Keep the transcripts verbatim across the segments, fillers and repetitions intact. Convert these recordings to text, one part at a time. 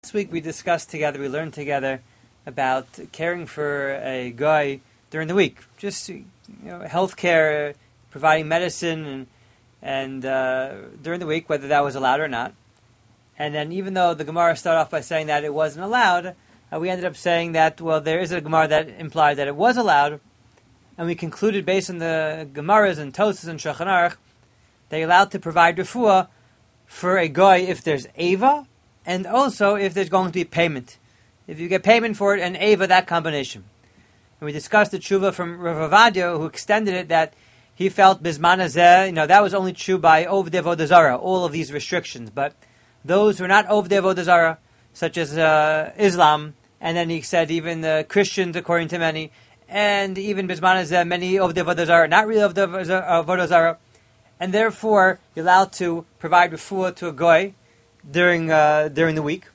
Last week we discussed together, we learned together about caring for a guy during the week. Just, you know, healthcare, providing medicine and, and uh, during the week, whether that was allowed or not. And then even though the Gemara started off by saying that it wasn't allowed, uh, we ended up saying that, well, there is a Gemara that implied that it was allowed. And we concluded based on the Gemaras and Tosas and Shulchan Aruch, they're allowed to provide refuah for a guy if there's Ava, and also if there's going to be payment. If you get payment for it and Ava, that combination. And we discussed the tshuva from Rav Avadia, who extended it that he felt Bizman Hazeh, you know, that was only true by Ovdei Avodah Zarah, all of these restrictions. But those who are not Ovdei Avodah Zarah, such as uh, Islam, and then he said even the Christians, according to many, and even Bizman Hazeh, many Ovdei Avodah Zarah, not really Ovdei Avodah Zarah, and therefore you're allowed to provide refuah to a goy during uh, during the week.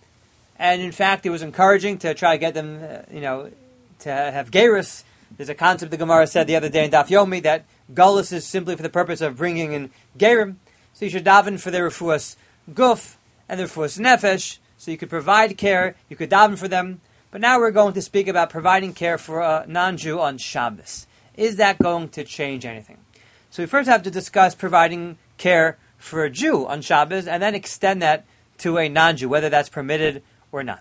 And in fact, it was encouraging to try to get them, uh, you know, to have gerus. There's a concept the Gemara said the other day in Daf Yomi that galus is simply for the purpose of bringing in gerim. So you should daven for their refuas guf and their refuas nefesh. So you could provide care, you could daven for them. But now we're going to speak about providing care for a non-Jew on Shabbos. Is that going to change anything? So we first have to discuss providing care for a Jew on Shabbos, and then extend that to a non-Jew, whether that's permitted or not.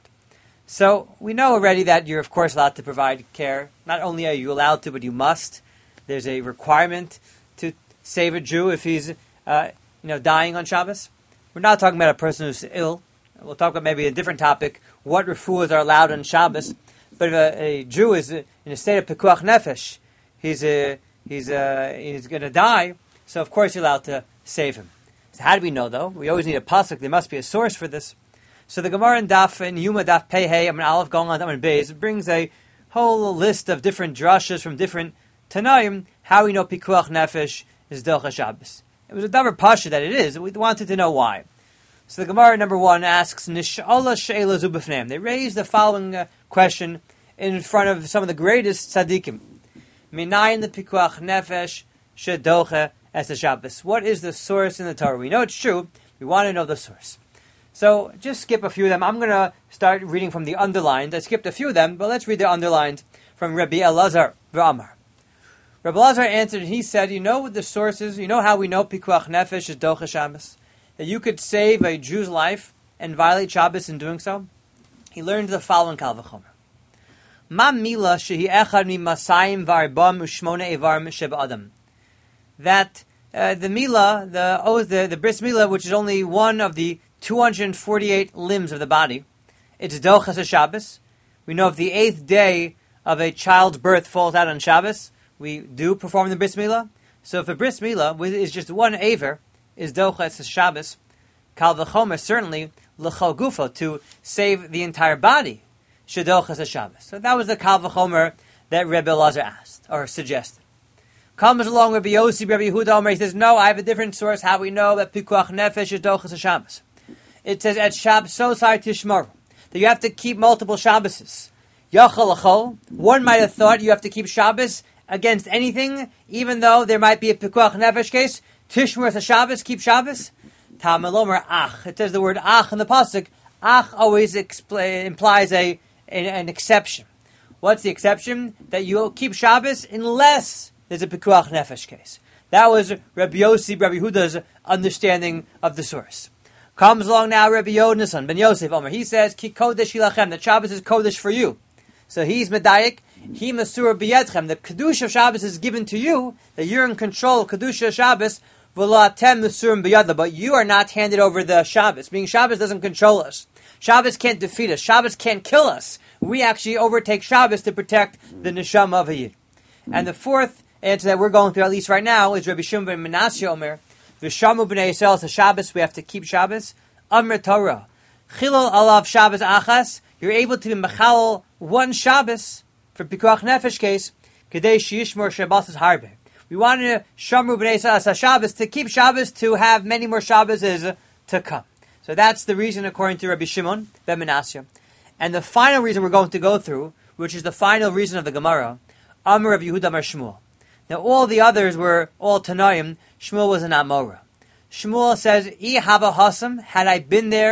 So we know already that you're, of course, allowed to provide care. Not only are you allowed to, but you must. There's a requirement to save a Jew if he's, uh, you know, dying on Shabbos. We're not talking about a person who's ill. We'll talk about maybe a different topic, what refuahs are allowed on Shabbos. But if a, a Jew is in a state of pikuach nefesh, he's uh, he's uh, he's going to die. So of course you're allowed to save him. So how do we know, though? We always need a pasuk. There must be a source for this. So the Gemara in Daf, in Yuma Daf Pei Hey, Amin Aleph, going on to Amin Beis, it brings a whole list of different drashas from different Tanaim, how we know Pikuach Nefesh is Docha Shabbos. It was a davar pasha that it is. We wanted to know why. So the Gemara, number one, asks, Nish'ala She'ela Zu B'fneim. They raise the following uh, question in front of some of the greatest tzaddikim. Minayin the Pikuach Nefesh She'docha as the Shabbos. What is the source in the Torah? We know it's true. We want to know the source. So just skip a few of them. I'm going to start reading from the underlined. I skipped a few of them, but let's read the underlined from Rabbi Elazar V'Amar. Rabbi Elazar answered, he said, you know what the source is? You know how we know Pikuach Nefesh is Docha Shabbos? That you could save a Jew's life and violate Shabbos in doing so? He learned the following Kal V'chomer. Ma mila shehi echad mi masayim v'arbam u'shmona evarim sheba'adam. That uh, the Mila, the, oh, the the Bris Mila, which is only one of the two hundred forty-eight limbs of the body, it's Dochas Shabbos. We know if the eighth day of a child's birth falls out on Shabbos, we do perform the Bris Mila. So if a Bris Mila is just one Aver, is Dochas Shabbos, Kal V'chomer, certainly, L'chol Gufo, to save the entire body, Shedochas Shabbos. So that was the Kal V'chomer that Rebbe Elazar asked, or suggested. Comes along Rabbi Yossi, Rabbi Yehuda Omer, he says, no, I have a different source how we know that Pikuach Nefesh is Dochas Shabbos. It says, at Shabbos Tishmaru, that you have to keep multiple Shabboses. Yachal Achol, one might have thought you have to keep Shabbos against anything, even though there might be a Pikuach Nefesh case. Tishmar Shabbos, keep Shabbos. Talmud Omer Ach. It says the word Ach in the pasuk. Ach always expl- implies a, a an exception. What's the exception? That you keep Shabbos unless there's a Pikuach Nefesh case. That was Rabbi Yossi, Rabbi Huda's understanding of the source. Comes along now Rabbi Yonasan, Ben Yosef Omer. He says, Ki Kodesh Ilachem, that Shabbos is Kodesh for you. So he's Medayik, he Masur B'yedchem. The Kedusha of Shabbos is given to you, that you're in control of Kedusha of Shabbos, V'la'atem Masurim B'yadla, but you are not handed over the Shabbos. Meaning Shabbos doesn't control us. Shabbos can't defeat us. Shabbos can't kill us. We actually overtake Shabbos to protect the Neshama of a Yid. And the fourth answer that we're going through, at least right now, is Rabbi Shimon ben Menashe Omer, V'shamu b'nei Yisrael, so Shabbos, we have to keep Shabbos. Amr Torah, Chilul alav Shabbos achas, you're able to be mechal one Shabbos, for Pikuach Nefesh case, Kedei sheyishmor Shabbos harbe. We want to Shamru b'nei Yisrael Shabbos, to keep Shabbos, to have many more Shabbos to come. So that's the reason according to Rabbi Shimon ben Menashe. And the final reason we're going to go through, which is the final reason of the Gemara, Amr Rav Yehuda Amar Shmuel. Now all the others were all Tanaim, Shmuel was an Amora. Shmuel says, I hava hasam, had I been there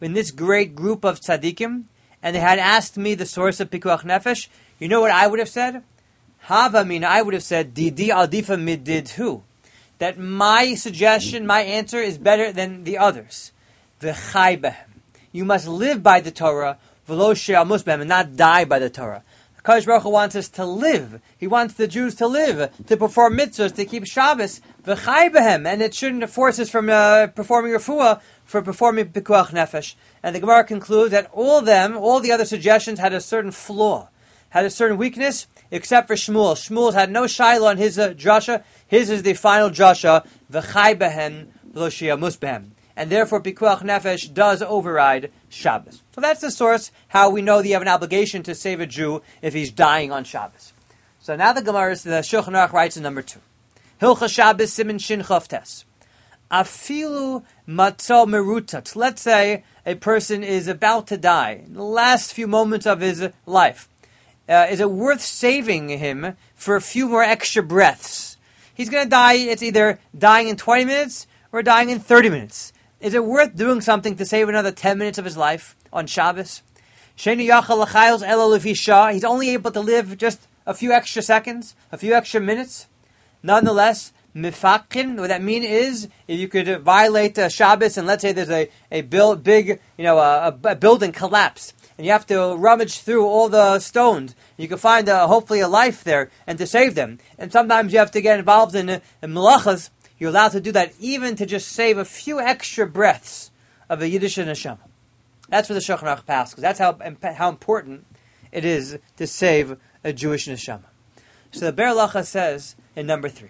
in this great group of tzaddikim, and they had asked me the source of pikuach nefesh, you know what I would have said? Hava mina, I would have said, Didi aldifa midid hu. That my suggestion, my answer is better than the others. V'chai behem. You must live by the Torah, v'lo she'amus behem, and not die by the Torah. HaKadosh Baruch Hu wants us to live. He wants the Jews to live, to perform mitzvahs, to keep Shabbos, v'chai behem, and it shouldn't force us from uh, performing refuah, for performing pikuach nefesh. And the Gemara concludes that all of them, all the other suggestions had a certain flaw, had a certain weakness, except for Shmuel. Shmuel had no shiloh on his uh, drasha. His is the final drasha, v'chai behem, v'lo she'amus behem. And therefore, pikuach nefesh does override Shabbos. So that's the source, how we know that you have an obligation to save a Jew if he's dying on Shabbos. So now the Gemara, the Shulchan Aruch writes in number two. Hilcha Shabbos Siman Shin Chav Tes. Afilu matzo merutat. Let's say a person is about to die, in the last few moments of his life. Uh, is it worth saving him for a few more extra breaths? He's going to die. It's either dying in twenty minutes or dying in thirty minutes. Is it worth doing something to save another ten minutes of his life on Shabbos? He's only able to live just a few extra seconds, a few extra minutes. Nonetheless, mifakin, what that mean is, if you could violate uh, Shabbos, and let's say there's a, a build, big, you know, a, a building collapse, and you have to rummage through all the stones, you can find uh, hopefully a life there, and to save them. And sometimes you have to get involved in, uh, in malachas. You're allowed to do that even to just save a few extra breaths of a Yiddish neshama. That's what the Shulchan Aruch passes. That's how how important it is to save a Jewish neshama. So the Ber Halacha says in number three,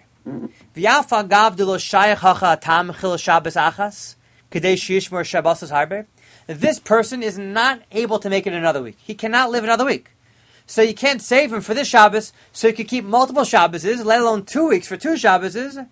this person is not able to make it another week. He cannot live another week. So you can't save him for this Shabbos, so you can keep multiple Shabboses, let alone two weeks for two Shabboses.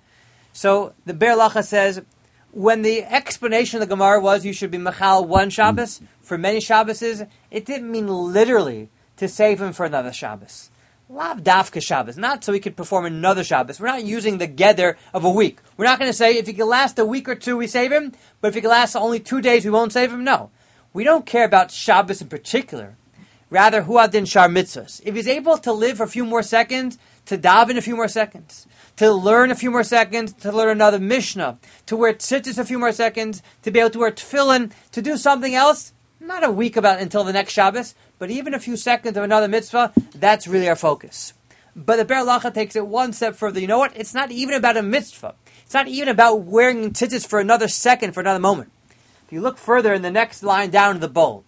So the Ber Halacha says, when the explanation of the Gemara was you should be machal one Shabbos for many Shabboses, it didn't mean literally to save him for another Shabbos. Lav dafka Shabbos, not so he could perform another Shabbos. We're not using the gather of a week. We're not going to say if he can last a week or two, we save him, but if he can last only two days, we won't save him. No. We don't care about Shabbos in particular. Rather, huadin shar mitzvahs. If he's able to live for a few more seconds, to daven a few more seconds, to learn a few more seconds, to learn another Mishnah, to wear tzitzis a few more seconds, to be able to wear tefillin, to do something else, not a week about until the next Shabbos, but even a few seconds of another mitzvah, that's really our focus. But the Ber Halacha takes it one step further. You know what? It's not even about a mitzvah. It's not even about wearing tzitzis for another second, for another moment. If you look further in the next line down in the bold,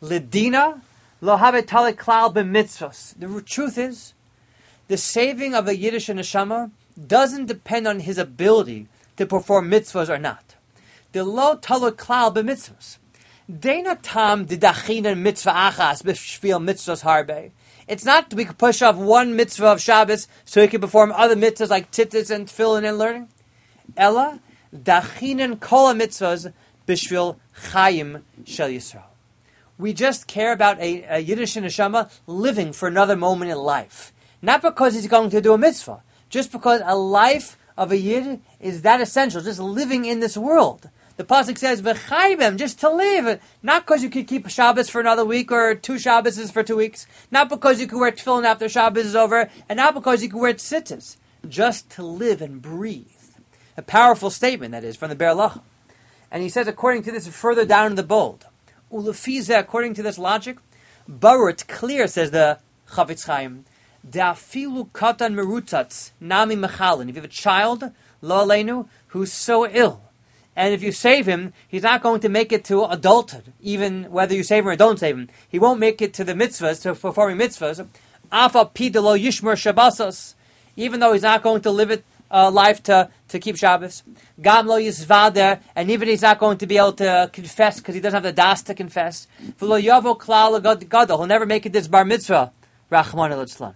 Lidina lo have talik klal b'mitzvos. The truth is, the saving of a Yiddish neshama doesn't depend on his ability to perform mitzvahs or not. The lo talik klal b'mitzvos. Deina tam didachina mitzvah achas b'shvil mitzvahs harbe. It's not we could push off one mitzvah of Shabbos so he can perform other mitzvahs like tzitzis and tefillin and learning. Ella dachinan kol mitzvahs b'shvil chayim shel Yisrael. We just care about a, a Yiddish neshama living for another moment in life. Not because he's going to do a mitzvah, just because a life of a Yid is that essential, just living in this world. The pasuk says, "V'chaybem," just to live, not because you could keep Shabbos for another week or two Shabbos for two weeks, not because you could wear tefillin after Shabbos is over, and not because you could wear tzitzis, just to live and breathe. A powerful statement, that is, from the Ber Halacha. And he says, according to this, further down in the bold, Ulefize, according to this logic, Barur, it's clear, says the Chafetz Chaim, Da'afilu katan merutzatz nami mechalin. If you have a child, lo aleinu, who's so ill, and if you save him, he's not going to make it to adulthood, even whether you save him or don't save him. He won't make it to the mitzvahs, to performing mitzvahs. Afa pida lo yishmer shabbos, even though he's not going to live it uh, life to, to keep Shabbos. Gam lo yisvader, and even he's not going to be able to confess because he doesn't have the das to confess. V'lo yavo klal gadol, he'll never make it this bar mitzvah. Rachman el-Itzlan.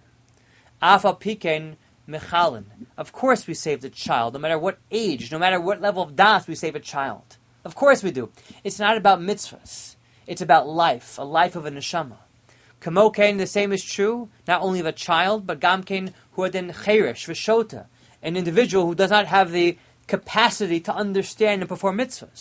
Afa pikein mechalin. Of course we save the child, no matter what age, no matter what level of das, we save a child. Of course we do. It's not about mitzvahs. It's about life, a life of a neshama. Kamokein, the same is true, not only of a child, but gamkein huadin cheirish v'shota, an individual who does not have the capacity to understand and perform mitzvahs.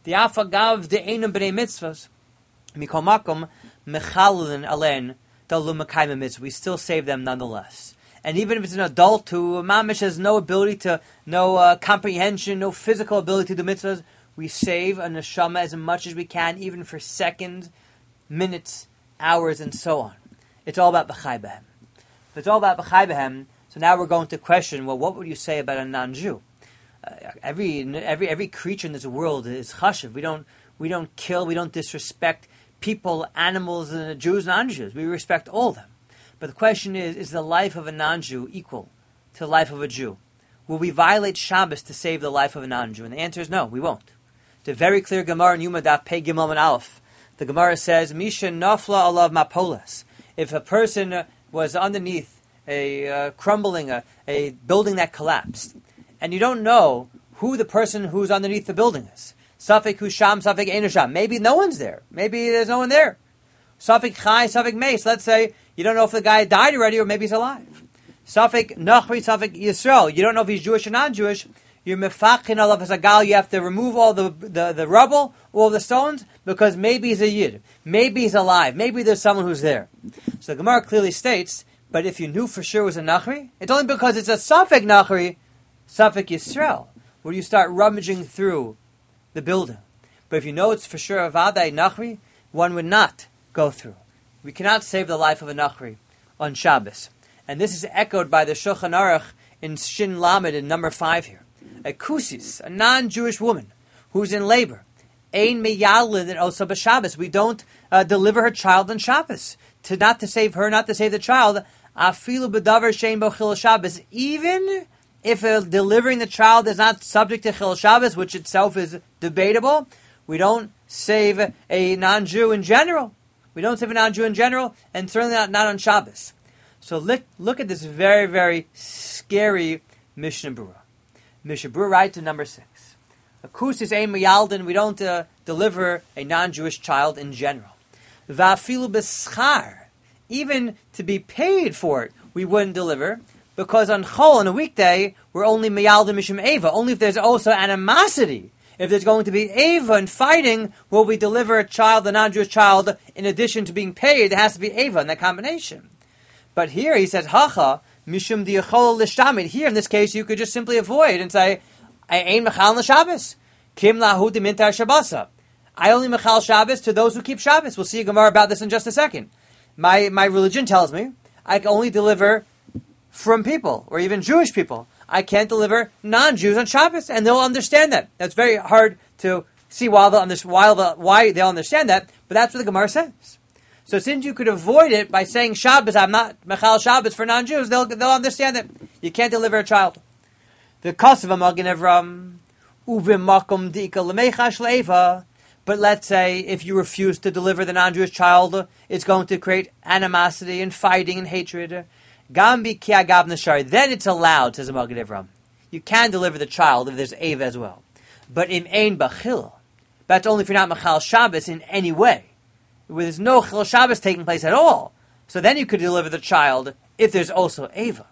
The afagav de einam b'nei mitzvahs, mikol makom mechalin alen dalu mekayim mitzvah. We still save them nonetheless. And even if it's an adult who mamish has no ability to, no uh, comprehension, no physical ability to do mitzvahs, we save a neshama as much as we can, even for seconds, minutes, hours, and so on. It's all about b'chai b'hem. If it's all about b'chai b'hem, so now we're going to question, well, what would you say about a non-Jew? Uh, every every every creature in this world is chashuv. We don't we don't kill, we don't disrespect people, animals, uh, Jews, non-Jews. We respect all of them. But the question is, is the life of a non-Jew equal to the life of a Jew? Will we violate Shabbos to save the life of a non-Jew? And the answer is no, we won't. The very clear Gemara in Yuma Daf Pei Gimel and Aleph. The Gemara says, Misha nafla alav mapolas. If a person was underneath a uh, crumbling, a, a building that collapsed, and you don't know who the person who's underneath the building is. Safek husham, safek enusham. Maybe no one's there. Maybe there's no one there. Safek chai, safek meis. Let's say you don't know if the guy died already or maybe he's alive. Safek nachri, safek Yisrael. You don't know if he's Jewish or non-Jewish. You're mefachin alav hasagal. You have to remove all the, the, the rubble, all the stones, because maybe he's a yid. Maybe he's alive. Maybe there's someone who's there. So the Gemara clearly states, but if you knew for sure it was a nachri, it's only because it's a safek nachri, safek Yisrael, where you start rummaging through the building. But if you know it's for sure a vadai nachri, one would not go through. We cannot save the life of a nachri on Shabbos. And this is echoed by the Shulchan Aruch in Shin Lamed in number five here. A kusis, a non-Jewish woman who's in labor, ein meyalid and also b'Shabbos. We don't uh, deliver her child on Shabbos. To not to save her, not to save the child. Afilu b'davar shein bo chil Shabbos. Even if uh, delivering the child is not subject to chil Shabbos, which itself is debatable, we don't save a non-Jew in general. We don't save a non-Jew in general, and certainly not, not on Shabbos. So look, look at this very, very scary Mishnah Berurah. Mishnah Berurah writes in number six. A kus is ein miyaldin. We don't uh, deliver a non-Jewish child in general. Va'afilu b'schar. Even to be paid for it, we wouldn't deliver, because on Chol, on a weekday, we're only miyaldin mishum eva. Only if there's also animosity. If there's going to be eva and fighting, will we deliver a child, a non-Jewish child, in addition to being paid? There has to be eva in that combination. But here he says, hacha, mishum diachol l'shtamid. Here, in this case, you could just simply avoid and say, I ain't mechal l'Shabbos. Kim lahu dimintar Shabbasa. I only mechal Shabbos to those who keep Shabbos. We'll see a Gemara about this in just a second. My my religion tells me I can only deliver from people, or even Jewish people. I can't deliver non-Jews on Shabbos, and they'll understand that. That's very hard to see why they'll, under, why they'll, why they'll understand that, but that's what the Gemara says. So since you could avoid it by saying Shabbos, I'm not mechal Shabbos for non-Jews, they'll they'll understand that you can't deliver a child. The kasav magen Avram uvimakom diika lemechash leiva. But let's say if you refuse to deliver the non-Jewish child, it's going to create animosity and fighting and hatred. Gambi ki agav nashari. Then it's allowed, says the Magen Avram. You can deliver the child if there's eva as well. But im ein bachil, that's only if you're not mechal Shabbos in any way. There's no chil Shabbos taking place at all. So then you could deliver the child if there's also eva.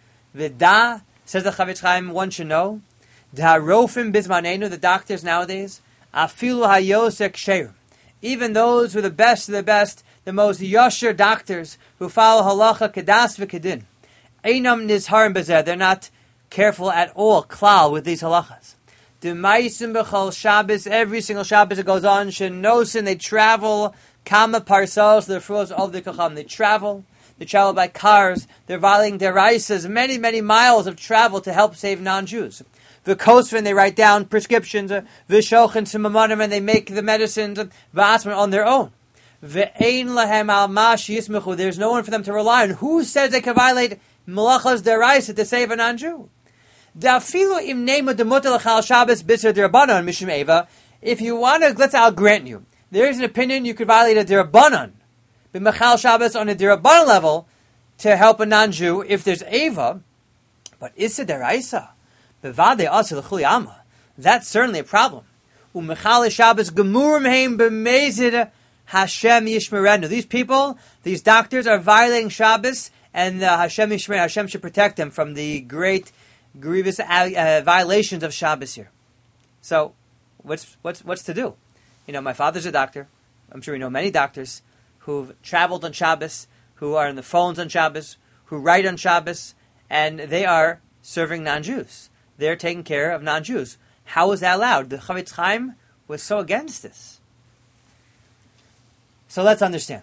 Vida, says the Chavetz Chaim, one should know, D'harofim bizmanenu, the doctors nowadays, afilu hayosek sheir. Even those who are the best of the best, the most yasher doctors who follow halacha kedas v'kedin, einam nizharim bezeh. They're not careful at all, klal, with these halachas. D'maisim b'chol Shabbos, every single Shabbos it goes on, shenosin, they travel, kama parsos, the fruos of the kacham, they travel, they travel by cars, they're violating their raisas, many, many miles of travel to help save non-Jews. V'kosvin, they write down prescriptions, v'shochin simamanim, and they make the medicines, v'asman, on their own. V'ein lahem al mash yismechu, there's no one for them to rely on. Who says they can violate malachas deraisa to save a non-Jew? Dafilu im neimu demutar l'chal Shabbos biser derabanan mishum eva. If you want to, let's say I'll grant you, there is an opinion you could violate a derabanan, b'mechal Shabbos on a derabanan level to help a non-Jew if there's eva, but issa deraisa. That's certainly a problem. These people, these doctors are violating Shabbos, and uh, Hashem Yishmer, Hashem should protect them from the great, grievous uh, violations of Shabbos here. So, what's what's what's to do? You know, my father's a doctor. I'm sure we know many doctors who've traveled on Shabbos, who are on the phones on Shabbos, who write on Shabbos, and they are serving non-Jews. They're taking care of non-Jews. How is that allowed? The Chavetz Chaim was so against this. So let's understand.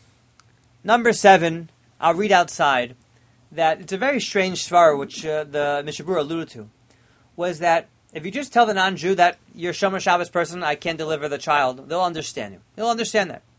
Number seven, I'll read outside that it's a very strange svara, which uh, the Mishnah Berurah alluded to, was that if you just tell the non-Jew that you're a Shomer Shabbos person, I can't deliver the child, they'll understand you. They'll understand that.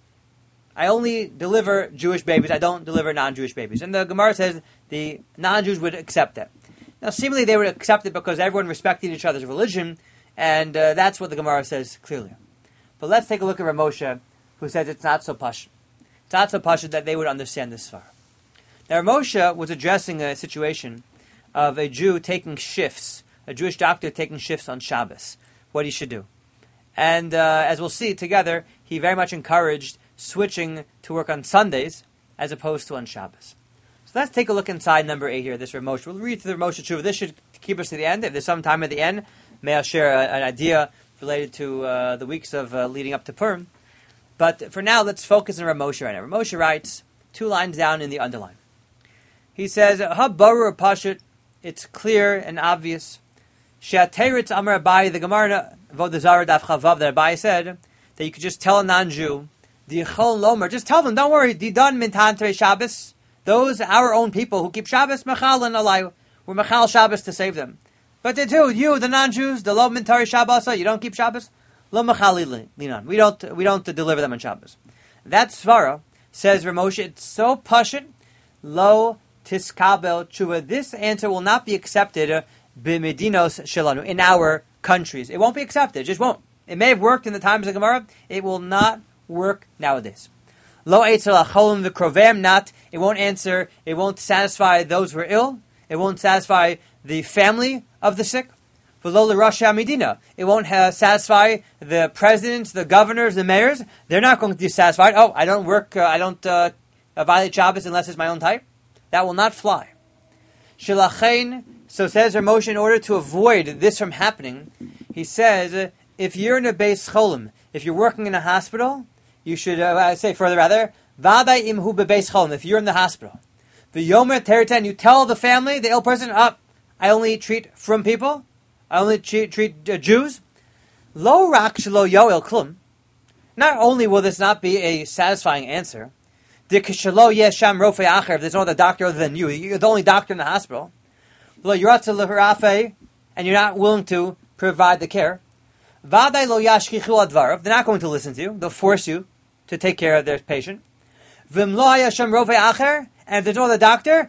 I only deliver Jewish babies, I don't deliver non-Jewish babies. And the Gemara says the non-Jews would accept that. Now, seemingly they would accept it because everyone respected each other's religion, and uh, that's what the Gemara says clearly. But let's take a look at Rav Moshe, who says it's not so pashut. It's not so pashut that they would understand this far. Now, Rav Moshe was addressing a situation of a Jew taking shifts, a Jewish doctor taking shifts on Shabbos, what he should do. And uh, as we'll see together, he very much encouraged switching to work on Sundays as opposed to on Shabbos. So let's take a look inside number eight here, this Rav Moshe. We'll read through the Rav Moshe Tshuva. This should keep us to the end. If there's some time at the end, may I share a, an idea related to uh, the weeks of uh, leading up to Purim. But for now, let's focus on Rav Moshe right now. Rav Moshe writes, two lines down in the underline. He says, Ha barur pashut, it's clear and obvious. She'ateritz amar Abaye, the Gemara Avodah Zarah Daf Chavav that Abaye said, that you could just tell a non-Jew, Dichol Lomer, just tell them, don't worry, Didan Mintan Terei Shabbos, those our own people who keep Shabbos, Mechal and Alay, we're Mechal Shabbos to save them. But they do, you, the non-Jews, the Lo Mintari Shabbos, you don't keep Shabbos, Lo Mechal Linan, we don't, we don't deliver them on Shabbos. That Svara, says Rav Moshe, it's so pashut, Lo Tiskabel Tshuva, this answer will not be accepted uh, b'medinos shelanu, in our countries. It won't be accepted, it just won't. It may have worked in the times of Gemara, it will not work nowadays. Lo eitzel acholim v'krovem, not, it won't answer, it won't satisfy those who are ill, it won't satisfy the family of the sick. V'lo l'rosh ha'medina, it won't uh, satisfy the presidents, the governors, the mayors, they're not going to be satisfied. Oh, I don't work, uh, I don't uh, violate Shabbos unless it's my own type. That will not fly. Shilachein, so says Rav Moshe, in order to avoid this from happening, he says, if you're in a beis cholim, if you're working in a hospital, you should, uh, I say further rather, Vaday imhu bebeis cholim, if you're in the hospital. The yomer teritan, you tell the family, the ill person, up, I only treat from people, I only treat, treat uh, Jews. Lo rak shelo yoel klum. Not only will this not be a satisfying answer, if there's no other doctor other than you, you're the only doctor in the hospital, and you're not willing to provide the care, they're not going to listen to you. They'll force you to take care of their patient. And if there's no other doctor,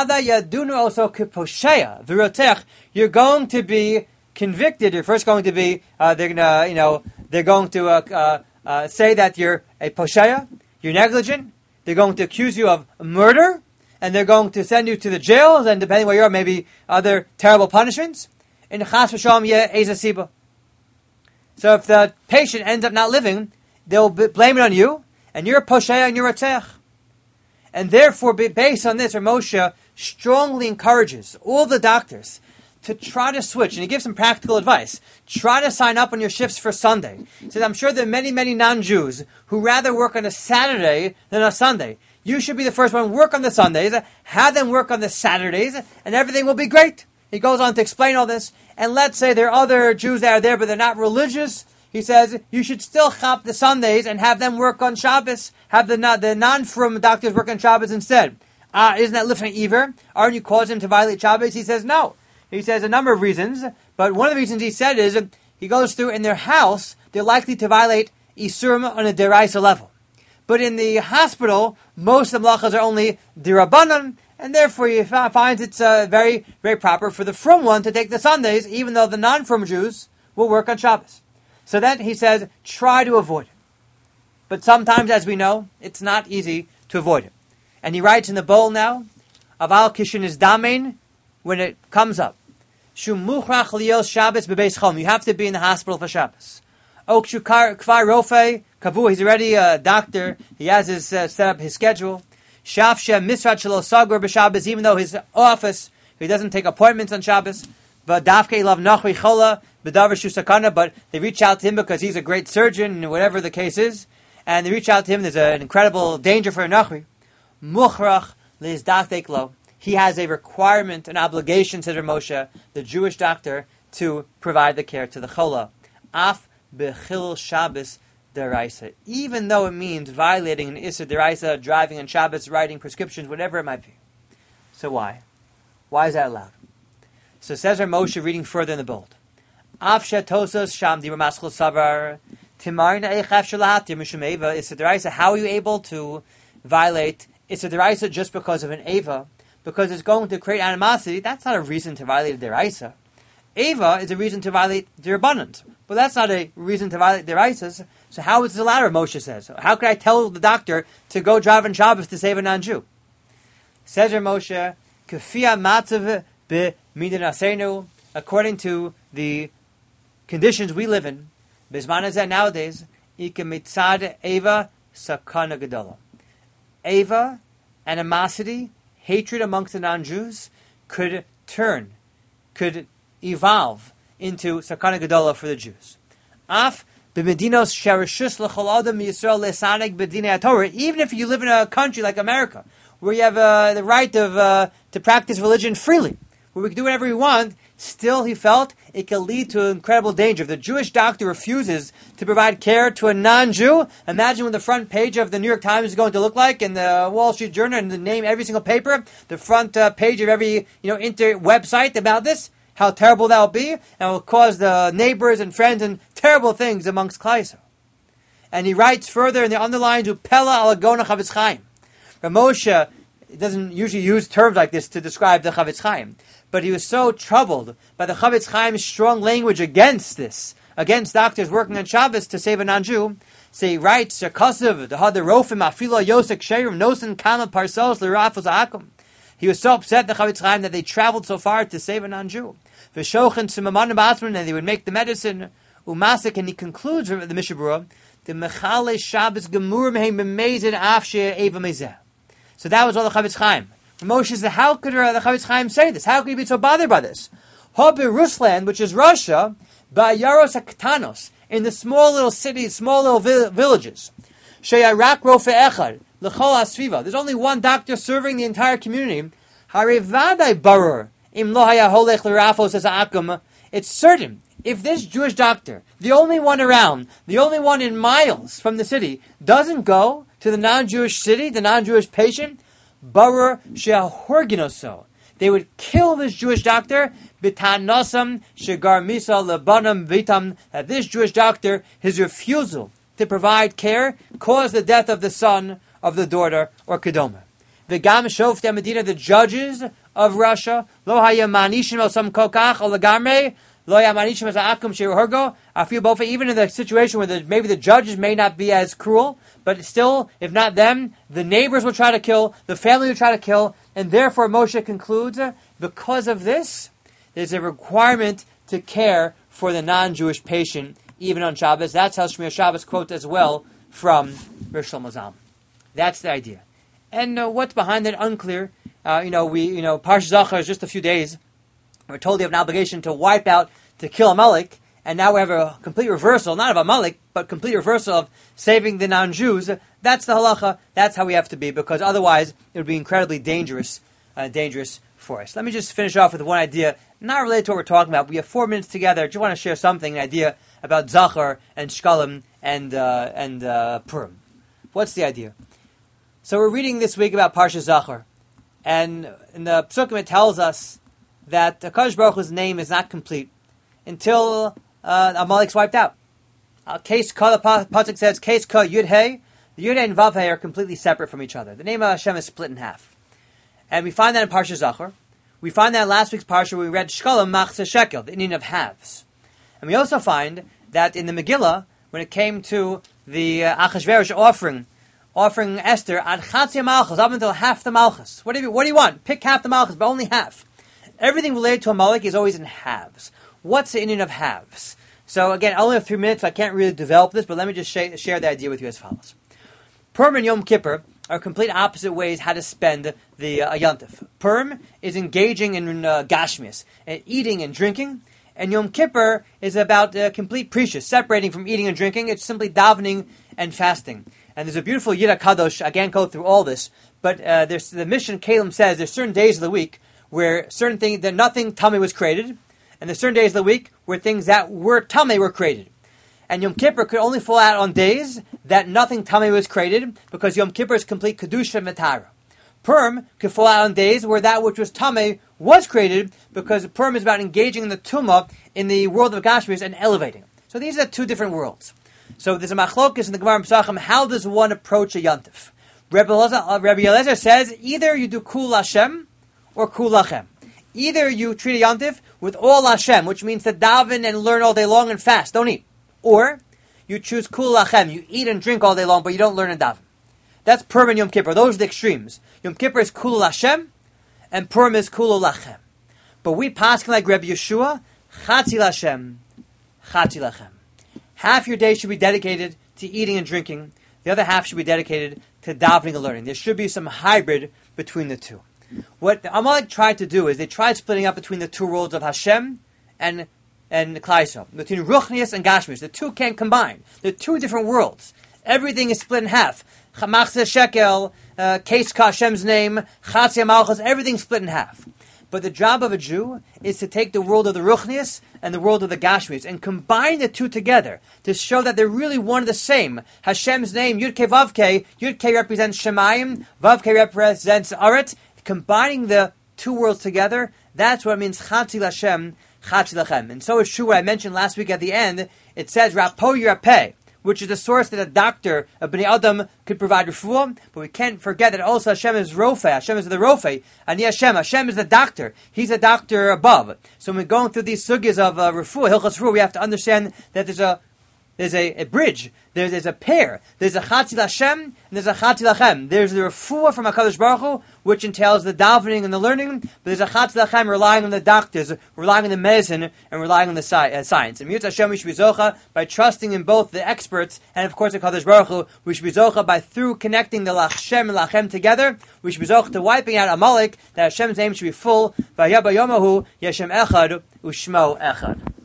you're going to be convicted. You're first going to be, uh, they're gonna, you know, they're going to uh, uh, uh, say that you're a posheya, you're negligent. They're going to accuse you of murder, and they're going to send you to the jails, and depending where you are, maybe other terrible punishments. In chas v'shalom yeh eza siba. So if the patient ends up not living, they'll blame it on you, and you're a posheya and you're a tzech. And therefore, based on this, Rav Moshe strongly encourages all the doctors to try to switch, and he gives some practical advice. Try to sign up on your shifts for Sunday. He says, I'm sure there are many, many non-Jews who rather work on a Saturday than a Sunday. You should be the first one. Work on the Sundays, have them work on the Saturdays, and everything will be great. He goes on to explain all this. And let's say there are other Jews that are there, but they're not religious. He says, you should still chop the Sundays and have them work on Shabbos. Have the, the non-frum doctors work on Shabbos instead. Uh, isn't that lifting Iver? Aren't you causing them to violate Shabbos? He says, no. He says a number of reasons, but one of the reasons he said is, he goes through, in their house, they're likely to violate Isurim on a Deraisa level. But in the hospital, most of the malachas are only Dirabanan, and therefore he finds it's uh, very, very proper for the frum one to take the Sundays, even though the non-frum Jews will work on Shabbos. So then he says, try to avoid it. But sometimes, as we know, it's not easy to avoid it. And he writes in the bowl now, Aval Kishin is Damein, when it comes up. Shumuchrach lios Shabbos bebeis chom. You have to be in the hospital for Shabbos. Okshu kvar rofe kavu. He's already a doctor. He has his uh, set up his schedule. Shaf shem misrat shelo sagor b'Shabbos. Even though his office, he doesn't take appointments on Shabbos. But dafke ilav nachri chola b'davar shusakana, but they reach out to him because he's a great surgeon, whatever the case is, and they reach out to him. There's an incredible danger for a nachri. Muchrach lizdaktek lo. He has a requirement, an obligation, says Rav Moshe, the Jewish doctor, to provide the care to the chola. Af bechil Shabbos deraisa. Even though it means violating an Issa deraisa, driving on Shabbos, writing prescriptions, whatever it might be. So why? Why is that allowed? So says Rav Moshe, reading further in the bold. Af shetosos sham di ramaschol savar timarina eichaf shalahatir mishum eva Issa deraisa. How are you able to violate Issa deraisa just because of an eva? Because it's going to create animosity. That's not a reason to violate a deraisa. Eva is a reason to violate the rabbanon, but that's not a reason to violate deraisas. So how is it allowed? Moshe says. How could I tell the doctor to go drive on Shabbos to save a non-Jew? Says Rav Moshe, "Kafia matzav be midin according to the conditions we live in, bisman hazeh nowadays, ika mitzad eva sakana gedola. Eva, animosity, hatred amongst the non-Jews could turn, could evolve into sakana gedola for the Jews. Af b'medinos sharishus l'chol adam yisrael lesaneg b'dinei Torah. Even if you live in a country like America, where you have uh, the right of uh, to practice religion freely, where we can do whatever we want, still he felt it could lead to incredible danger. If the Jewish doctor refuses to provide care to a non-Jew, imagine what the front page of the New York Times is going to look like, and the Wall Street Journal, and the name every single paper, the front uh, page of every you know inter website about this. How terrible that will be, and it will cause the neighbors and friends and terrible things amongst Klal Yisrael. And he writes further in the underlines, "Upela al Agona Chavetz Chaim." Rav Moshe doesn't usually use terms like this to describe the Chavetz Chaim, but he was so troubled by the Chavetz Chaim's strong language against this, against doctors working on Shabbos to save a non-Jew. So he writes, "Shekasav the Hadar Rofim Afilo Yosek Sheirim Nosen Kama Parsos L'Rafos Akum." He was so upset, the Chavetz Chaim, that they traveled so far to save a non-Jew. And they would make the medicine umasik, and he concludes from the Mishnah Berurah, the mechale Shabbos gemur mehem b'mezid afshe eva mezeh. So that was all the Chavetz Chaim. Moshe said, how could the Chavetz Chaim say this? How could he be so bothered by this? Hobe Rusland, which is Russia, ba'yaros haktanos, in the small little cities, small little vi- villages, sheyarak rofe echad l'chol hasviva. There's only one doctor serving the entire community. Harevadai barur. It's certain, if this Jewish doctor, the only one around, the only one in miles from the city, doesn't go to the non-Jewish city, the non-Jewish patient, barur she'ahorginoso. They would kill this Jewish doctor, b'tanosam shegar misa lebanam vitam, that this Jewish doctor, his refusal to provide care, caused the death of the son, of the daughter, or kedoma. V'gam shoftei Medina, the judges of Russia, lo hayamanishim el sam kokach or legamre, lo hayamanishim as akum sheruhergo. I feel both, even in the situation where the, maybe the judges may not be as cruel, but still, if not them, the neighbors will try to kill, the family will try to kill, and therefore Moshe concludes, because of this, there's a requirement to care for the non-Jewish patient, even on Shabbos. That's how Shmiras Shabbos quotes as well from Rosh Shlomo. That's the idea. And uh, what's behind it, unclear. Uh, you know, we, you know, Parshas Zachor is just a few days. We're told you have an obligation to wipe out, to kill Amalek, and now we have a complete reversal, not of Amalek, but complete reversal of saving the non-Jews. That's the halacha. That's how we have to be, because otherwise it would be incredibly dangerous, uh, dangerous for us. Let me just finish off with one idea, not related to what we're talking about. We have four minutes together. I just want to share something, an idea about Zachor and Shkalim and uh, and uh, Purim. What's the idea? So we're reading this week about Parshas Zachor. And in the Psukim it tells us that HaKadosh Baruch Hu's name is not complete until uh, Amalek's wiped out. Uh, case Ka, the Pasuk says, Case Ka Yud Hey, the Yud Hey and Vav Hey are completely separate from each other. The name of Hashem is split in half. And we find that in Parshas Zachor. We find that in last week's Parsha where we read Shkalim Machzeh Shekel, the Indian of halves. And we also find that in the Megillah, when it came to the uh, Achashverosh offering offering Esther ad chatzia malchus, up until half the malchus. What do you What do you want? Pick half the malchus, but only half. Everything related to Amalek is always in halves. What's the Indian of halves? So again, I only have three minutes, so I can't really develop this, but let me just sh- share the idea with you as follows. Purim and Yom Kippur are complete opposite ways how to spend the uh, Yontif. Purim is engaging in uh, gashmias, uh, eating and drinking, And Yom Kippur is about uh, complete precious, separating from eating and drinking. It's simply davening and fasting. And there's a beautiful Yira Kadosh. I can't go through all this, but uh, there's the mission. Kalim says there's certain days of the week where certain things that nothing tummy was created, and there's certain days of the week where things that were tummy were created. And Yom Kippur could only fall out on days that nothing tummy was created, because Yom Kippur is complete kedusha metara. Purim could fall out on days where that which was tummy was created, because Purim is about engaging in the tumah in the world of Gashmis and elevating. So these are two different worlds. So there's a machlokes in the Gemara Pesachim. How does one approach a yontif? Rabbi Eliezer, Rabbi Eliezer says either you do kul Hashem or kul lachem. Either you treat a yontif with all Hashem, which means to daven and learn all day long and fast, don't eat. Or you choose kul lachem, you eat and drink all day long, but you don't learn and daven. That's Purim and Yom Kippur. Those are the extremes. Yom Kippur is kul Hashem, and Purim is kul lachem. But we paskin like Rabbi Yeshua, chatzi Hashem, chatzi lachem. Half your day should be dedicated to eating and drinking. The other half should be dedicated to davening and learning. There should be some hybrid between the two. What the Amalek tried to do is they tried splitting up between the two worlds of Hashem and and Klal Yisrael, between Ruchnius and Gashmis. The two can't combine. They're two different worlds. Everything is split in half. Chamachzeh Shekel, uh, Keis Hashem's name, Chatzia Malchus, everything's split in half. But the job of a Jew is to take the world of the Ruchnius and the world of the Gashmis and combine the two together to show that they're really one and the same. Hashem's name, Yud Kei Vav Kei, Yud Kei represents Shemayim, Vav Kei represents Aret. Combining the two worlds together, that's what it means Chatzi Lashem, Chatzi Lachem. And so it's true what I mentioned last week at the end. It says Rapo Yirapeh, which is the source that a doctor, a Bnei Adam, could provide refuah. But we can't forget that also Hashem is Rofeh. Hashem is the Rofeh. And Hashem, Hashem is the doctor. He's a doctor above. So when we're going through these sugyas of uh, refuah, Hilchos Refuah, we have to understand that there's a there's a, a bridge. There's, there's a pair. There's a Chatzi Lashem and there's a Chatzi Lachem. There's the refuah from HaKadosh Baruch Hu, which entails the davening and the learning. But there's a Chatzi Lachem relying on the doctors, relying on the medicine, and relying on the sci- uh, science. And Mitzvah Hashem, we should be zocha by trusting in both the experts and, of course, the HaKadosh Baruch Hu. We should be zocha by through connecting the Lachem and Lachem together. We should be zocha to wiping out Amalek, that Hashem's name should be full. Vayah Bayomahu Yeshem Echad Ushmo Echad.